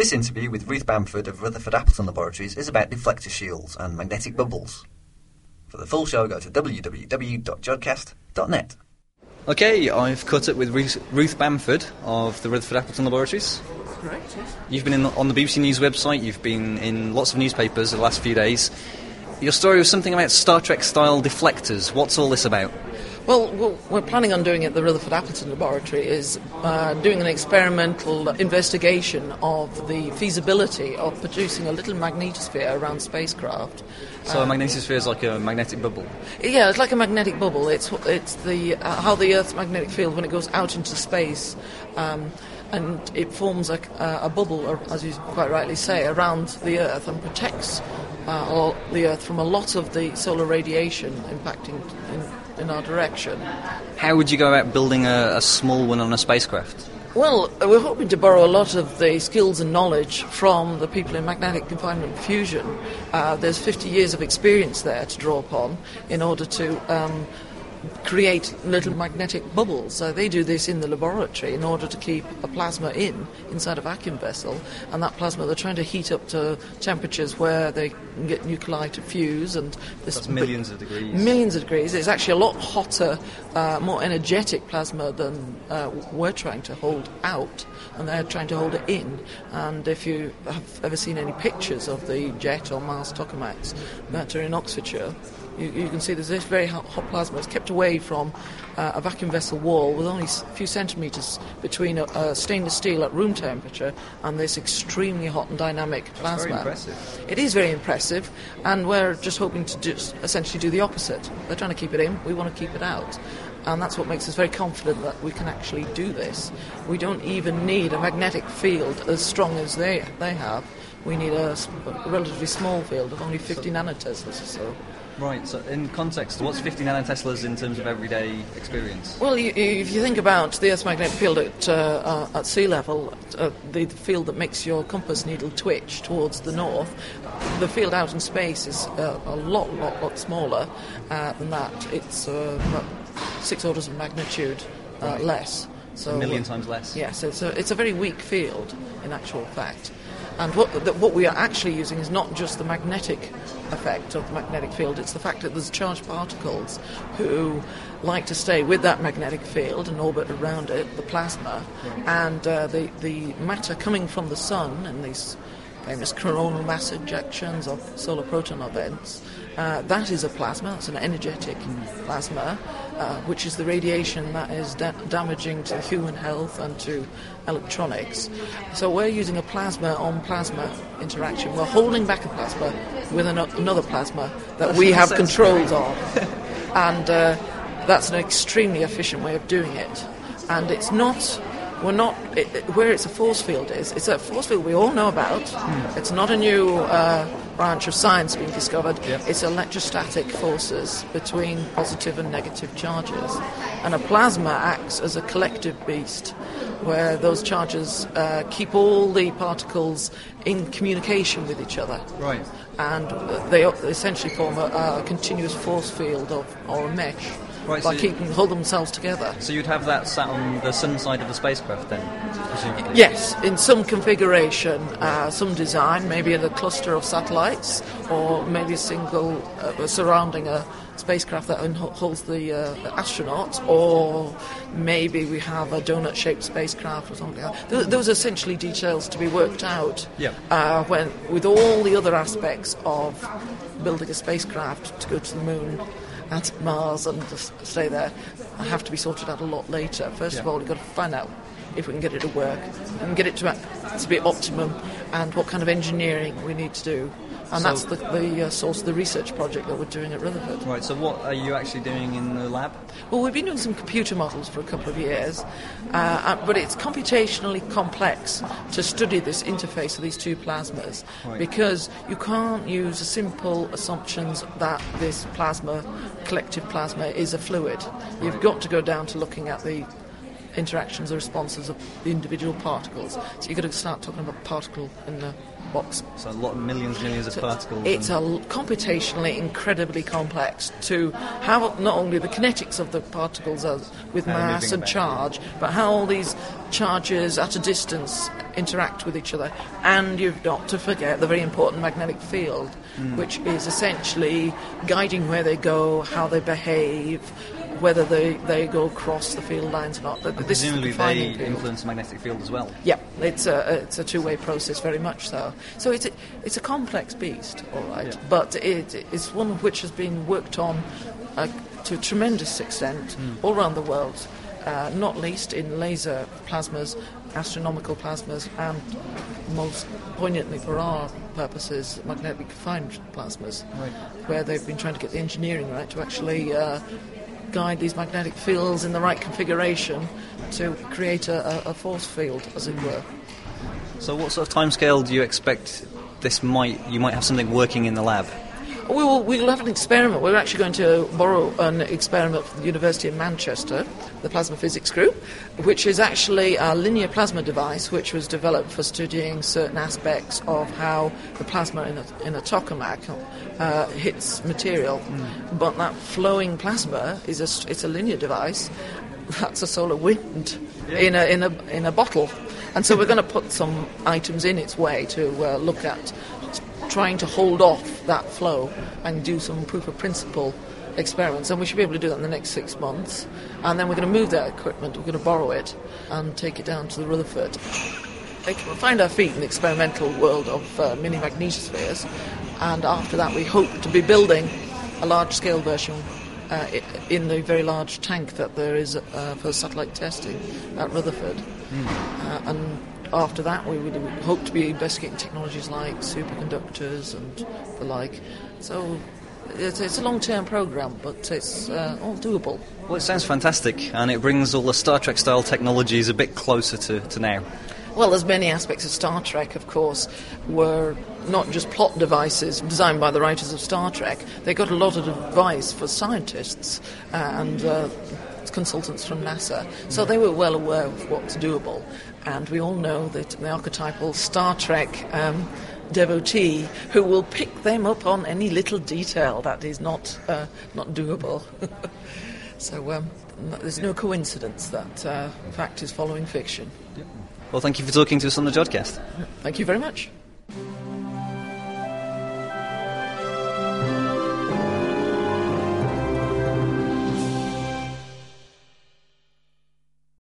This interview with Ruth Bamford of Rutherford Appleton Laboratories is about deflector shields and magnetic bubbles. For the full show, go to www.jodcast.net. Okay, I've caught up with Ruth Bamford of the Rutherford Appleton Laboratories. Correct, yes. You've been on the BBC News website, you've been in lots of newspapers the last few days. Your story was something about Star Trek-style deflectors. What's all this about? Well, what we're planning on doing at the Rutherford Appleton Laboratory is doing an experimental investigation of the feasibility of producing a little magnetosphere around spacecraft. So a magnetosphere is like a magnetic bubble? Yeah, it's like a magnetic bubble. It's the how the Earth's magnetic field, when it goes out into space, and it forms a bubble, or, as you quite rightly say, around the Earth and protects the Earth from a lot of the solar radiation impacting in our direction. How would you go about building a small one on a spacecraft? Well, we're hoping to borrow a lot of the skills and knowledge from the people in magnetic confinement fusion. There's 50 years of experience there to draw upon in order to create little magnetic bubbles. So they do this in the laboratory in order to keep a plasma inside a vacuum vessel, and that plasma they're trying to heat up to temperatures where they can get nuclei to fuse, and that's millions of degrees. Millions of degrees. It's actually a lot hotter, more energetic plasma than we're trying to hold out, and they're trying to hold it in. And if you have ever seen any pictures of the JET or Mars tokamaks that are in Oxfordshire, you can see there's this very hot plasma. It's kept away from a vacuum vessel wall with only a few centimetres between a stainless steel at room temperature and this extremely hot and dynamic plasma. That's very impressive. It is very impressive, and we're just hoping to essentially do the opposite. They're trying to keep it in, we want to keep it out. And that's what makes us very confident that we can actually do this. We don't even need a magnetic field as strong as they have. We need a relatively small field of only 50 nanoteslas or so. Right, so in context, what's 50 nanoteslas in terms of everyday experience? Well, if you think about the Earth's magnetic field at sea level, the field that makes your compass needle twitch towards the north, the field out in space is a lot smaller than that. It's about 6 orders of magnitude less. So a million times less. Yes, it's a very weak field in actual fact. And what we are actually using is not just the magnetic effect of the magnetic field, it's the fact that there's charged particles who like to stay with that magnetic field and orbit around it, the plasma, and the matter coming from the sun and these famous coronal mass ejections of solar proton events, that is a plasma, that's an energetic plasma, which is the radiation that is damaging to human health and to electronics. So we're using a plasma-on-plasma interaction. We're holding back a plasma with another plasma that we have controls of. And that's an extremely efficient way of doing it. And it's not... where it's a force field it's a force field we all know about. It's not a new branch of science being discovered. It's electrostatic forces between positive and negative charges. And a plasma acts as a collective beast, where those charges keep all the particles in communication with each other. Right. And they essentially form a continuous force field or a mesh. Right, by hold themselves together. So you'd have that sat on the sun side of the spacecraft then, presumably? Yes, in some configuration, some design, maybe in a cluster of satellites, or maybe a single surrounding a spacecraft that holds the astronauts, or maybe we have a donut-shaped spacecraft or something like that. Those are essentially details to be worked out when, with all the other aspects of building a spacecraft to go to the moon and Mars and just stay there, have to be sorted out a lot later. First of all, we've got to find out if we can get it to work and get it to be optimum, and what kind of engineering we need to do. And that's the source of the research project that we're doing at Rutherford. Right, so what are you actually doing in the lab? Well, we've been doing some computer models for a couple of years, but it's computationally complex to study this interface of these two plasmas, because you can't use simple assumptions that this collective plasma, is a fluid. You've got to go down to looking at the interactions or responses of the individual particles. So you've got to start talking about particle in the box. So a lot of millions of particles. It's computationally incredibly complex to how not only the kinetics of the particles are with mass and charge, but how all these charges at a distance interact with each other. And you've got to forget the very important magnetic field, which is essentially guiding where they go, how they behave, whether they go across the field lines or not. Presumably they influence the magnetic field as well. Yeah, it's a two-way process, very much so. So it's a complex beast, all right, but it's one which has been worked on to a tremendous extent all around the world, not least in laser plasmas, astronomical plasmas, and most poignantly for our purposes, magnetically confined plasmas, where they've been trying to get the engineering right to actually guide these magnetic fields in the right configuration to create a force field, as it were. So what sort of timescale do you expect you might have something working in the lab? We'll have an experiment. We're actually going to borrow an experiment from the University of Manchester, the Plasma Physics Group, which is actually a linear plasma device which was developed for studying certain aspects of how the plasma in a tokamak hits material. But that flowing plasma it's a linear device. That's a solar wind in a bottle. And so we're going to put some items in its way to look at trying to hold off that flow and do some proof of principle experiments, and we should be able to do that in the next 6 months. And then we're going to move that equipment, we're going to borrow it and take it down to the Rutherford. We'll find our feet in the experimental world of mini magnetospheres, and after that we hope to be building a large-scale version in the very large tank that there is for satellite testing at Rutherford. And after that, we would hope to be investigating technologies like superconductors and the like. So it's a long-term program, but it's all doable. Well, it sounds fantastic, and it brings all the Star Trek-style technologies a bit closer to now. Well, there's many aspects of Star Trek, of course, were not just plot devices designed by the writers of Star Trek. They got a lot of advice for scientists and consultants from NASA. So they were well aware of what's doable. And we all know that the archetypal Star Trek devotee who will pick them up on any little detail that is not doable. So there's no coincidence that fact is following fiction. Well, thank you for talking to us on the Jodcast. Thank you very much.